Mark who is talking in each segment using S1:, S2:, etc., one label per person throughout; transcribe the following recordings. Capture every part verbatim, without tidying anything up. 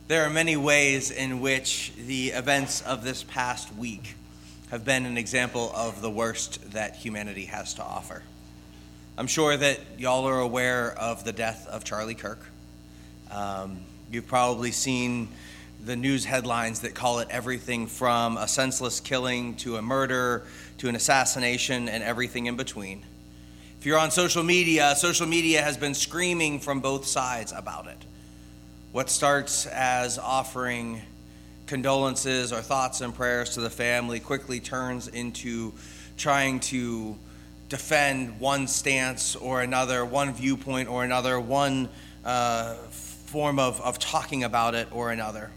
S1: There are many ways in which the events of this past week have been an example of the worst that humanity has to offer. I'm sure that y'all are aware of the death of Charlie Kirk. Um, you've probably seen the news headlines that call it everything from a senseless killing to a murder to an assassination and everything in between. If you're on social media, social media has been screaming from both sides about it. What starts as offering condolences or thoughts and prayers to the family quickly turns into trying to defend one stance or another, one viewpoint or another, one uh, form of, of talking about it or another.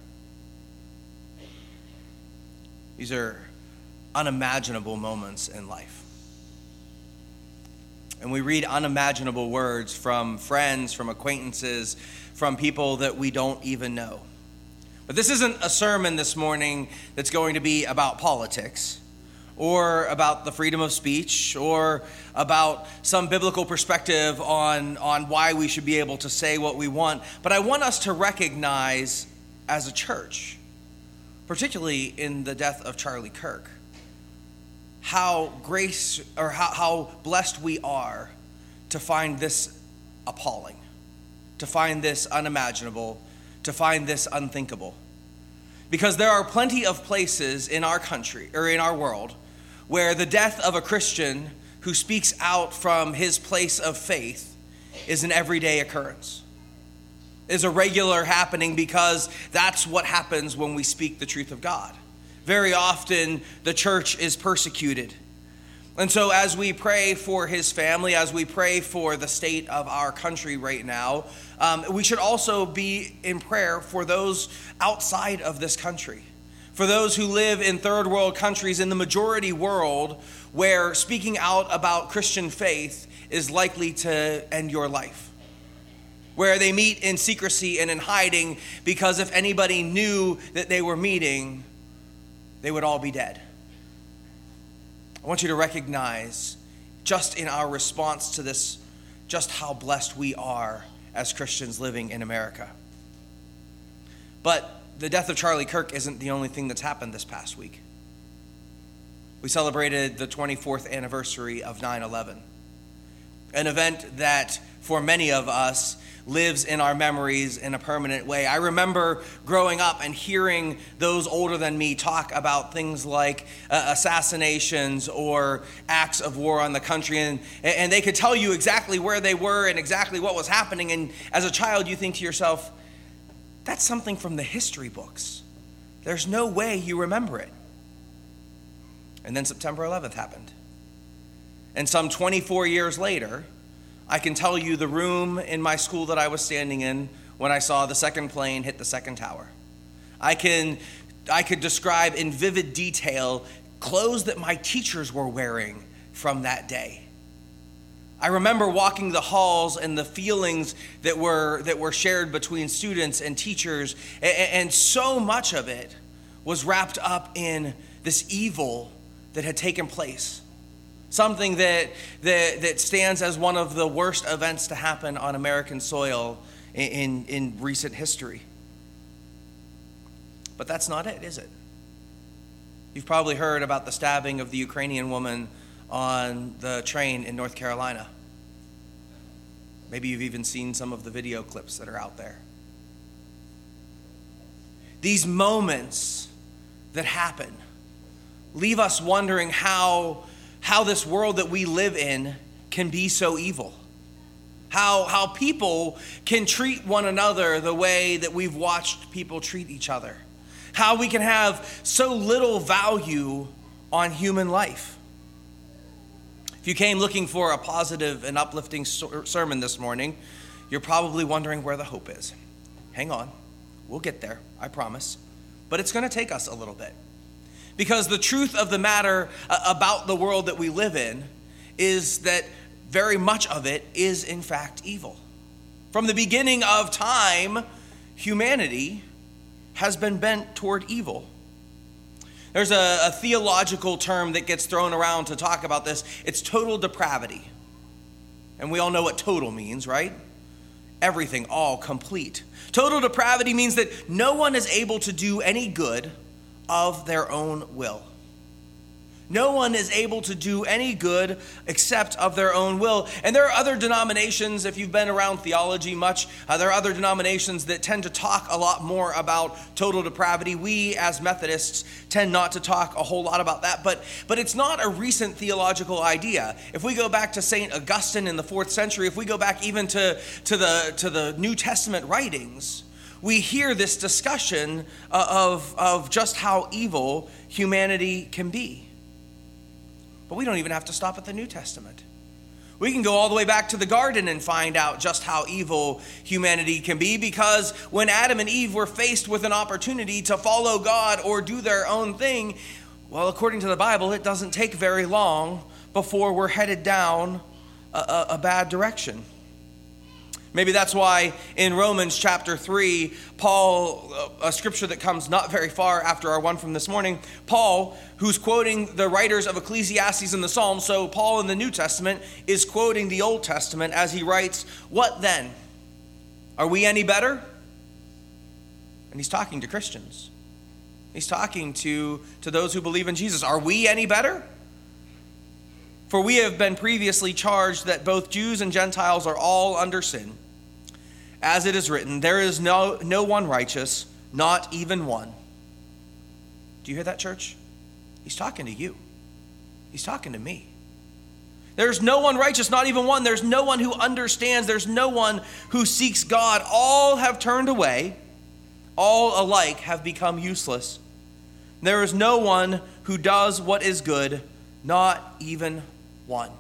S1: These are unimaginable moments in life. And we read unimaginable words from friends, from acquaintances, from people that we don't even know. But this isn't a sermon this morning that's going to be about politics or about the freedom of speech or about some biblical perspective on, on why we should be able to say what we want. But I want us to recognize as a church, particularly in the death of Charlie Kirk, how grace or how, how blessed we are to find this appalling, to find this unimaginable, to find this unthinkable. Because there are plenty of places in our country or in our world where the death of a Christian who speaks out from his place of faith is an everyday occurrence, is a regular happening, because that's what happens when we speak the truth of God. Very often, the church is persecuted. And so as we pray for his family, as we pray for the state of our country right now, um, we should also be in prayer for those outside of this country, for those who live in third world countries, in the majority world, where speaking out about Christian faith is likely to end your life, where they meet in secrecy and in hiding, because if anybody knew that they were meeting, they would all be dead. I want you to recognize, just in our response to this, just how blessed we are as Christians living in America. But the death of Charlie Kirk isn't the only thing that's happened this past week. We celebrated the twenty-fourth anniversary of nine eleven, an event that for many of us lives in our memories in a permanent way. I remember growing up and hearing those older than me talk about things like uh, assassinations or acts of war on the country, and, and they could tell you exactly where they were and exactly what was happening. And as a child, you think to yourself, that's something from the history books. There's no way you remember it. And then September eleventh happened. And some twenty-four years later, I can tell you the room in my school that I was standing in when I saw the second plane hit the second tower. I can, I could describe in vivid detail clothes that my teachers were wearing from that day. I remember walking the halls and the feelings that were that were shared between students and teachers, and, and so much of it was wrapped up in this evil that had taken place. Something that, that that stands as one of the worst events to happen on American soil in, in, in recent history. But that's not it, is it? You've probably heard about the stabbing of the Ukrainian woman on the train in North Carolina. Maybe you've even seen some of the video clips that are out there. These moments that happen leave us wondering how how this world that we live in can be so evil. How, how people can treat one another the way that we've watched people treat each other. How we can have so little value on human life. If you came looking for a positive and uplifting sermon this morning, you're probably wondering where the hope is. Hang on, we'll get there, I promise. But it's going to take us a little bit. Because the truth of the matter about the world that we live in is that very much of it is in fact evil. From the beginning of time, humanity has been bent toward evil. There's a, a theological term that gets thrown around to talk about this. It's total depravity. And we all know what total means, right? everything, all complete. Total depravity means that no one is able to do any good of their own will. No one is able to do any good except of their own will. And there are other denominations, if you've been around theology much, uh, there are other denominations that tend to talk a lot more about total depravity. We, as Methodists, tend not to talk a whole lot about that, but, but it's not a recent theological idea. If we go back to Saint Augustine in the fourth century, if we go back even to, to, the, to the New Testament writings, we hear this discussion uh, of, of just how evil humanity can be. But we don't even have to stop at the New Testament. We can go all the way back to the garden and find out just how evil humanity can be, because when Adam and Eve were faced with an opportunity to follow God or do their own thing, well, according to the Bible, it doesn't take very long before we're headed down a, a, a bad direction. Maybe that's why in Romans chapter three, Paul, a scripture that comes not very far after our one from this morning, Paul, who's quoting the writers of Ecclesiastes and the Psalms, so Paul in the New Testament is quoting the Old Testament as he writes, "What then? Are we any better?" And he's talking to Christians. He's talking to, to those who believe in Jesus. Are we any better? For we have been previously charged that both Jews and Gentiles are all under sin. As it is written, there is no, no one righteous, not even one. Do you hear that, church? He's talking to you. He's talking to me. There's no one righteous, not even one. There's no one who understands. There's no one who seeks God. All have turned away. All alike have become useless. There is no one who does what is good, not even one.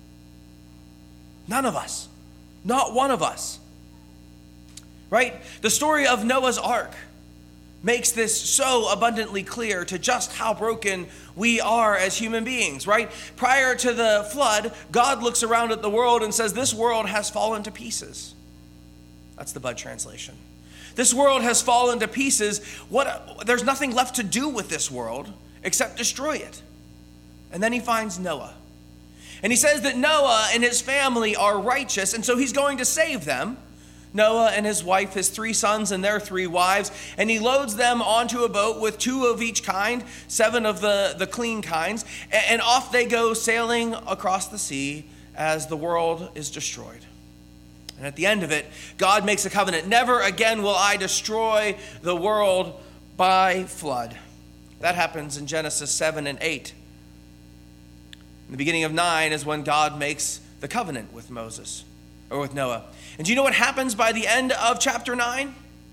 S1: None of us. Not one of us. Right? The story of Noah's Ark makes this so abundantly clear to just how broken we are as human beings, right? Prior to the flood, God looks around at the world and says, this world has fallen to pieces. That's the Bud translation. This world has fallen to pieces. What? There's nothing left to do with this world except destroy it. And then he finds Noah. And he says that Noah and his family are righteous, and so he's going to save them. Noah and his wife, his three sons and their three wives, and he loads them onto a boat with two of each kind, seven of the, the clean kinds, and off they go sailing across the sea as the world is destroyed. And at the end of it, God makes a covenant. Never again will I destroy the world by flood. That happens in Genesis seven and eight. In the beginning of nine is when God makes the covenant with Moses, or with Noah. And do you know what happens by the end of chapter nine?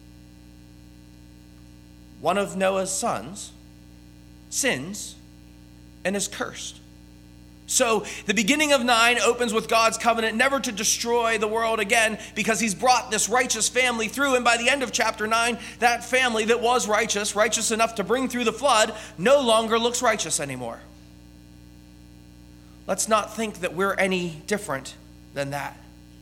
S1: One of Noah's sons sins and is cursed. So the beginning of nine opens with God's covenant never to destroy the world again, because he's brought this righteous family through. And by the end of chapter nine, that family that was righteous, righteous enough to bring through the flood, no longer looks righteous anymore. Let's not think that we're any different than that.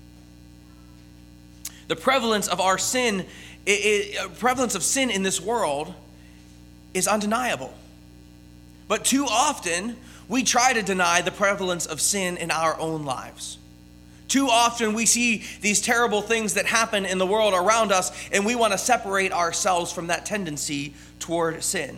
S1: The prevalence of our sin, it, it, prevalence of sin in this world is undeniable. But too often, we try to deny the prevalence of sin in our own lives. Too often, we see these terrible things that happen in the world around us, and we want to separate ourselves from that tendency toward sin.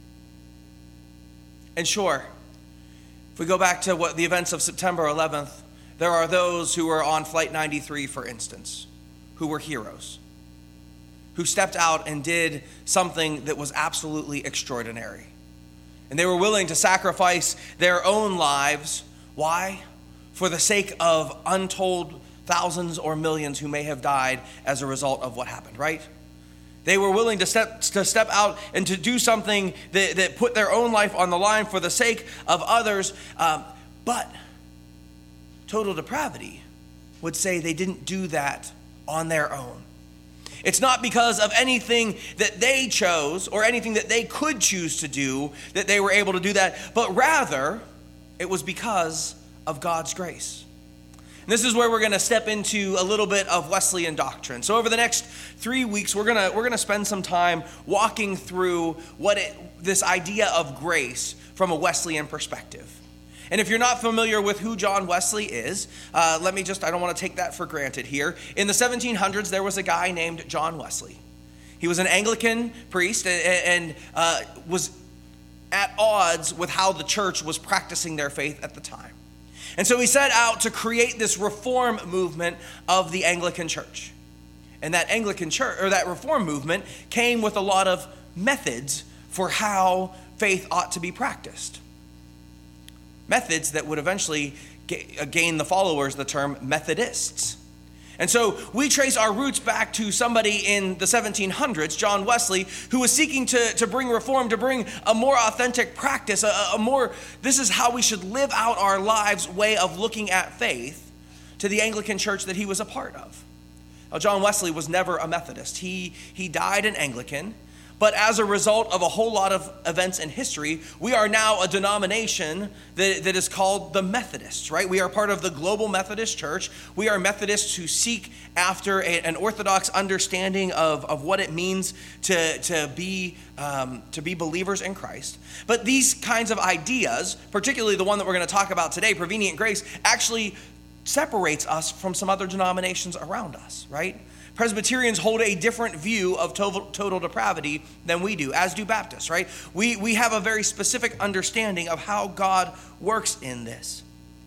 S1: And sure, if we go back to what the events of September eleventh, there are those who were on Flight ninety-three, for instance, who were heroes, who stepped out and did something that was absolutely extraordinary. And they were willing to sacrifice their own lives. Why? For the sake of untold thousands or millions who may have died as a result of what happened, right? They were willing to step to step out and to do something that, that put their own life on the line for the sake of others. Um, but total depravity would say they didn't do that on their own. It's not because of anything that they chose or anything that they could choose to do that they were able to do that, but rather it was because of God's grace. And this is where we're going to step into a little bit of Wesleyan doctrine. So over the next three weeks, we're going to we're going to spend some time walking through what it, this idea of grace from a Wesleyan perspective. And if you're not familiar with who John Wesley is, uh, let me just, I don't want to take that for granted here. In the seventeen hundreds, there was a guy named John Wesley. He was an Anglican priest and, and uh, was at odds with how the church was practicing their faith at the time. And so he set out to create this reform movement of the Anglican church. And that Anglican church, or that reform movement, came with a lot of methods for how faith ought to be practiced. Methods that would eventually gain the followers the term Methodists. And so we trace our roots back to somebody in the seventeen hundreds, John Wesley, who was seeking to, to bring reform, to bring a more authentic practice, a, a more, this is how we should live out our lives way of looking at faith, to the Anglican church that he was a part of. Now, John Wesley was never a Methodist. He, he died an Anglican, but as a result of a whole lot of events in history, we are now a denomination that, that is called the Methodists, right? We are part of the Global Methodist Church. We are Methodists who seek after a, an orthodox understanding of, of what it means to, to, be, um, to be believers in Christ. But these kinds of ideas, particularly the one that we're going to talk about today, prevenient grace, actually separates us from some other denominations around us, right? Presbyterians hold a different view of total, total depravity than we do, as do Baptists, right? We, we have a very specific understanding of how God works in this.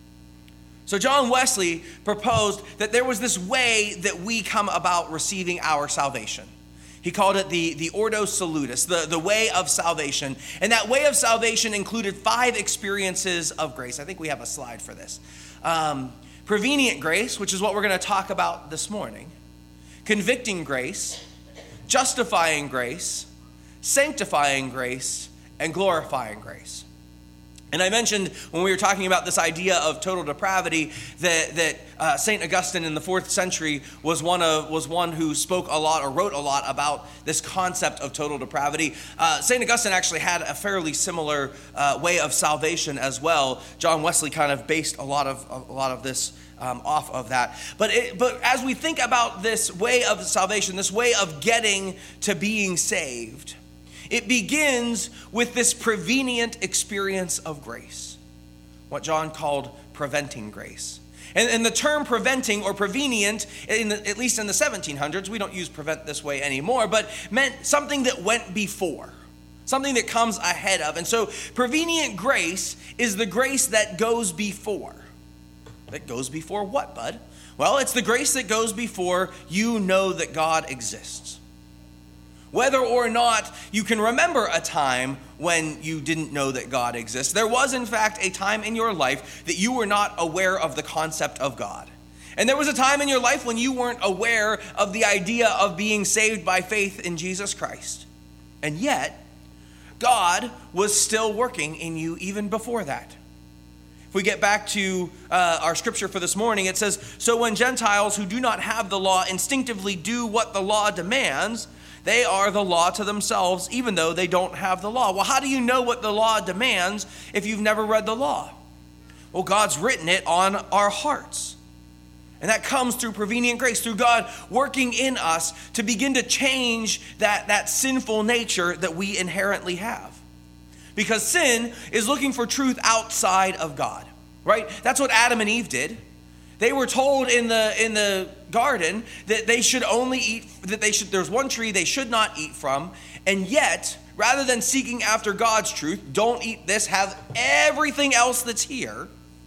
S1: So John Wesley proposed that there was this way that we come about receiving our salvation. He called it the, the Ordo Salutis, the, the way of salvation. And that way of salvation included five experiences of grace. I think we have a slide for this. Um, prevenient grace, which is what we're going to talk about this morning. Convicting grace, justifying grace, sanctifying grace, and glorifying grace. And I mentioned when we were talking about this idea of total depravity that, that uh, Saint Augustine in the fourth century was one of was one who spoke a lot or wrote a lot about this concept of total depravity. Uh, Saint Augustine actually had a fairly similar uh, way of salvation as well. John Wesley kind of based a lot of a lot of this Um, off of that. But it, but as we think about this way of salvation, this way of getting to being saved, it begins with this prevenient experience of grace, what John called preventing grace. And, and the term preventing or prevenient, in the, at least in the seventeen hundreds, we don't use prevent this way anymore, but meant something that went before, something that comes ahead of. And so prevenient grace is the grace that goes before. That goes before what, bud? Well, it's the grace that goes before you know that God exists. Whether or not you can remember a time when you didn't know that God exists, there was in fact a time in your life that you were not aware of the concept of God. And there was a time in your life when you weren't aware of the idea of being saved by faith in Jesus Christ. And yet, God was still working in you even before that. If we get back to uh, our scripture for this morning, it says, "So when Gentiles who do not have the law instinctively do what the law demands, they are the law to themselves, even though they don't have the law." Well, how do you know what the law demands if you've never read the law? Well, God's written it on our hearts. And that comes through prevenient grace, through God working in us to begin to change that, that sinful nature that we inherently have. Because sin is looking for truth outside of God, right? That's what Adam and Eve did. They were told in the in the garden that they should only eat, that they should, there's one tree they should not eat from. And yet, rather than seeking after God's truth, don't eat this, have everything else that's here,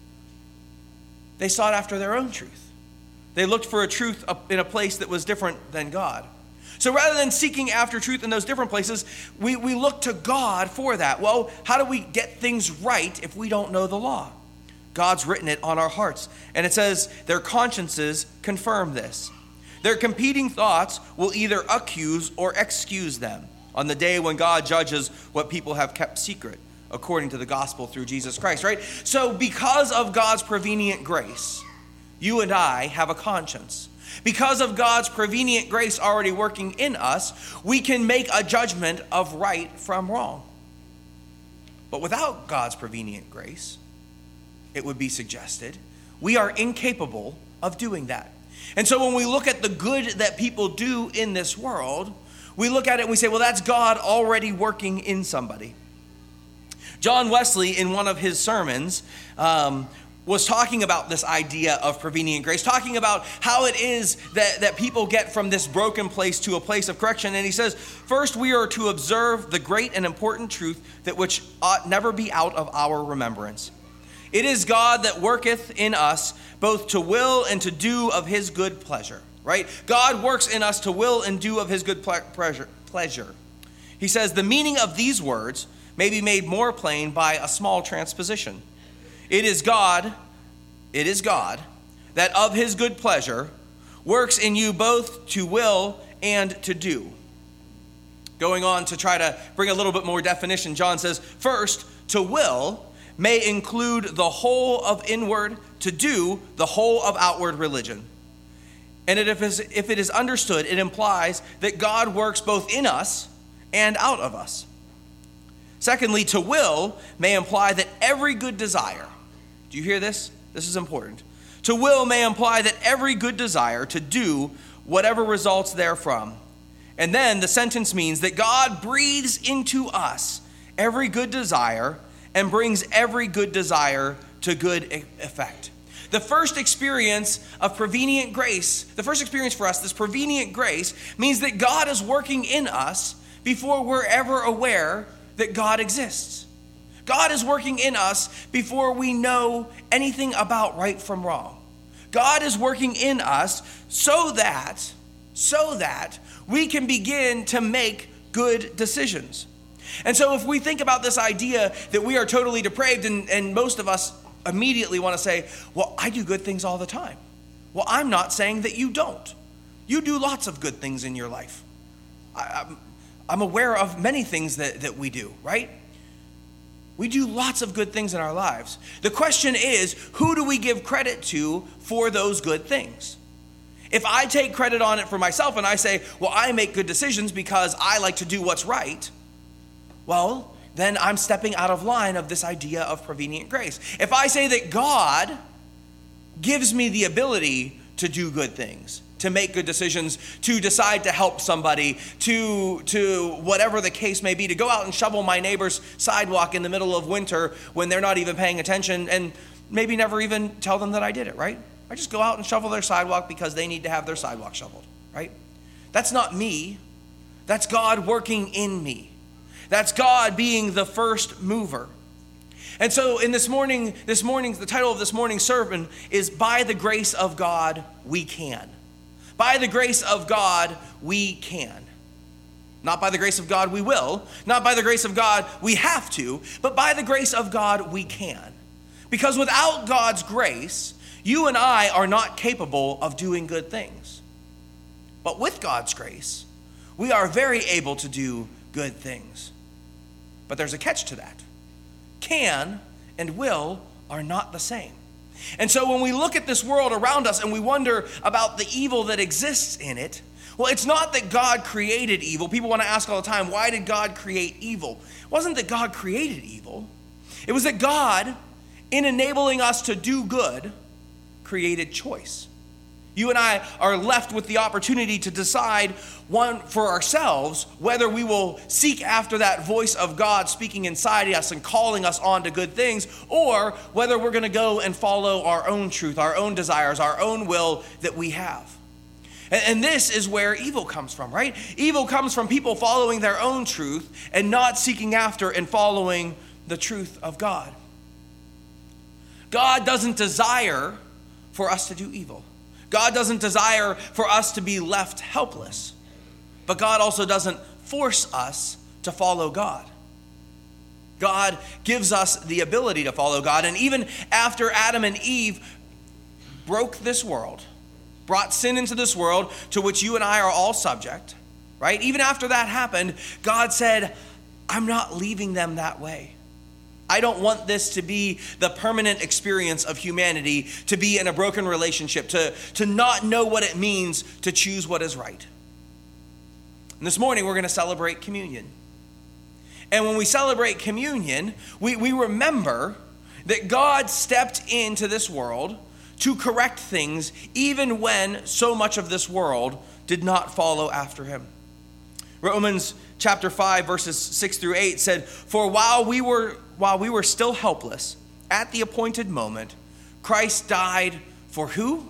S1: they sought after their own truth. They looked for a truth in a place that was different than God. So rather than seeking after truth in those different places, we, we look to God for that. Well, how do we get things right if we don't know the law? God's written it on our hearts. And it says their consciences confirm this. Their competing thoughts will either accuse or excuse them on the day when God judges what people have kept secret according to the gospel through Jesus Christ, right? So because of God's prevenient grace, you and I have a conscience. Because of God's prevenient grace already working in us, we can make a judgment of right from wrong. But without God's prevenient grace, it would be suggested, we are incapable of doing that. And so when we look at the good that people do in this world, we look at it and we say, well, that's God already working in somebody. John Wesley, in one of his sermons, um, was talking about this idea of prevenient grace, talking about how it is that, that people get from this broken place to a place of correction. And he says, first, we are to observe the great and important truth that which ought never be out of our remembrance. It is God that worketh in us both to will and to do of his good pleasure, right? God works in us to will and do of his good ple- pleasure. pleasure. He says, the meaning of these words may be made more plain by a small transposition. It is God, it is God, that of his good pleasure works in you both to will and to do. Going on to try to bring a little bit more definition, John says, first, to will may include the whole of inward, to do the whole of outward religion. And if it is understood, it implies that God works both in us and out of us. Secondly, to will may imply that every good desire, do you hear this? This is important. To will may imply that every good desire to do whatever results therefrom. And then the sentence means that God breathes into us every good desire and brings every good desire to good effect. The first experience of prevenient grace, the first experience for us, this prevenient grace, means that God is working in us before we're ever aware that God exists. God is working in us before we know anything about right from wrong. God is working in us so that, so that we can begin to make good decisions. And so if we think about this idea that we are totally depraved, and, and most of us immediately want to say, well, I do good things all the time. Well, I'm not saying that you don't. You do lots of good things in your life. I, I'm, I'm aware of many things that, that we do, right? We do lots of good things in our lives. The question is, who do we give credit to for those good things? If I take credit on it for myself and I say, well, I make good decisions because I like to do what's right, well, then I'm stepping out of line of this idea of prevenient grace. If I say that God gives me the ability to do good things, to make good decisions, to decide to help somebody, to, to whatever the case may be, to go out and shovel my neighbor's sidewalk in the middle of winter when they're not even paying attention, and maybe never even tell them that I did it, right? I just go out and shovel their sidewalk because they need to have their sidewalk shoveled, right? That's not me. That's God working in me. That's God being the first mover. And so in this morning, this morning, the title of this morning's sermon is By the Grace of God, We Can. By the grace of God, we can. Not by the grace of God, we will. Not by the grace of God, we have to. But by the grace of God, we can. Because without God's grace, you and I are not capable of doing good things. But with God's grace, we are very able to do good things. But there's a catch to that. Can and will are not the same. And so when we look at this world around us and we wonder about the evil that exists in it, well, it's not that God created evil. People want to ask all the time, why did God create evil? It wasn't that God created evil. It was that God, in enabling us to do good, created choice. You and I are left with the opportunity to decide one for ourselves whether we will seek after that voice of God speaking inside us and calling us on to good things, or whether we're going to go and follow our own truth, our own desires, our own will that we have. And, and this is where evil comes from, right? Evil comes from people following their own truth and not seeking after and following the truth of God. God doesn't desire for us to do evil. God doesn't desire for us to be left helpless, but God also doesn't force us to follow God. God gives us the ability to follow God, and even after Adam and Eve broke this world, brought sin into this world to which you and I are all subject, right? Even after that happened, God said, I'm not leaving them that way. I don't want this to be the permanent experience of humanity, to be in a broken relationship, to, to not know what it means to choose what is right. And this morning, we're going to celebrate communion. And when we celebrate communion, we, we remember that God stepped into this world to correct things, even when so much of this world did not follow after him. Romans chapter five, verses six through eight said, For while we were while we were still helpless, at the appointed moment, Christ died for who?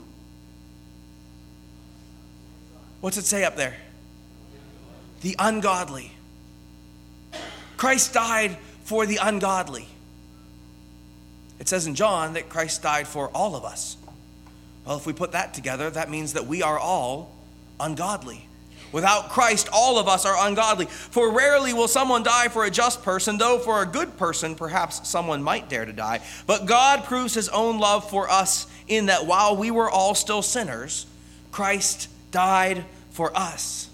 S1: What's it say up there? The ungodly. Christ died for the ungodly. It says in John that Christ died for all of us. Well, if we put that together, that means that we are all ungodly. Without Christ, all of us are ungodly. For rarely will someone die for a just person, though for a good person, perhaps someone might dare to die. But God proves his own love for us in that while we were all still sinners, Christ died for us.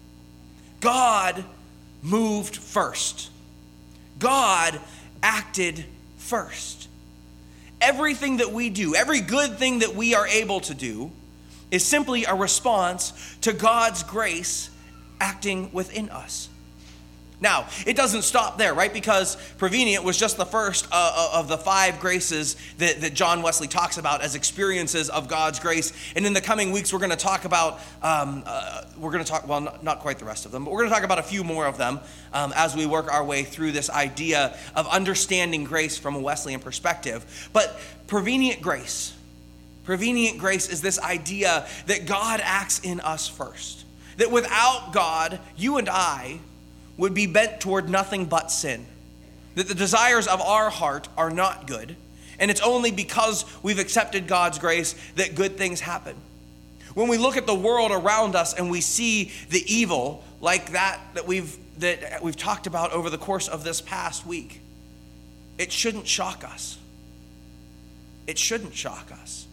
S1: God moved first. God acted first. Everything that we do, every good thing that we are able to do, is simply a response to God's grace acting within us. Now, it doesn't stop there, right? Because prevenient was just the first uh, of the five graces that, that John Wesley talks about as experiences of God's grace. And in the coming weeks, we're going to talk about, um, uh, we're going to talk, well, not, not quite the rest of them, but we're going to talk about a few more of them um, as we work our way through this idea of understanding grace from a Wesleyan perspective. But prevenient grace, prevenient grace is this idea that God acts in us first. That without God, you and I would be bent toward nothing but sin. That the desires of our heart are not good. And it's only because we've accepted God's grace that good things happen. When we look at the world around us and we see the evil like that that we've, that we've talked about over the course of this past week, it shouldn't shock us. It shouldn't shock us.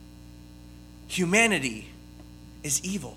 S1: Humanity is evil.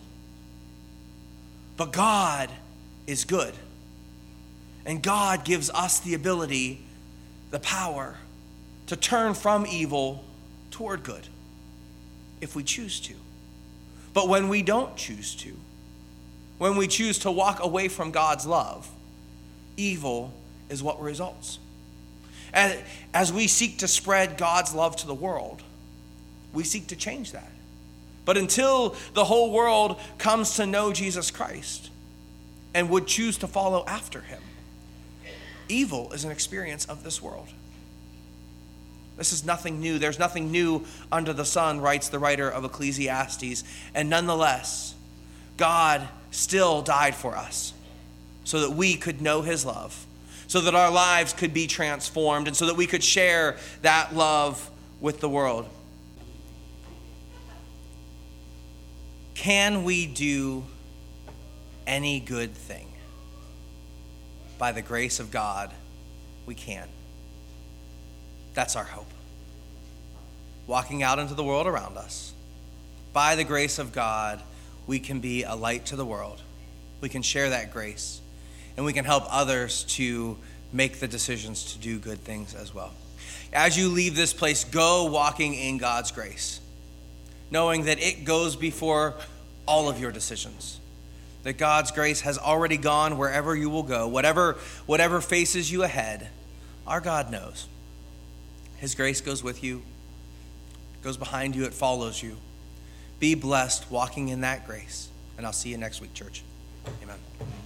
S1: But God is good. And God gives us the ability, the power, to turn from evil toward good, if we choose to. But when we don't choose to, when we choose to walk away from God's love, evil is what results. As, as we seek to spread God's love to the world, we seek to change that. But until the whole world comes to know Jesus Christ and would choose to follow after him, evil is an experience of this world. This is nothing new. There's nothing new under the sun, writes the writer of Ecclesiastes. And nonetheless, God still died for us so that we could know his love, so that our lives could be transformed, and so that we could share that love with the world. Can we do any good thing? By the grace of God, we can. That's our hope. Walking out into the world around us, by the grace of God, we can be a light to the world. We can share that grace, and we can help others to make the decisions to do good things as well. As you leave this place, go walking in God's grace, knowing that it goes before all of your decisions. That God's grace has already gone wherever you will go. Whatever, whatever faces you ahead, our God knows. His grace goes with you, goes behind you, it follows you. Be blessed walking in that grace. And I'll see you next week, church. Amen.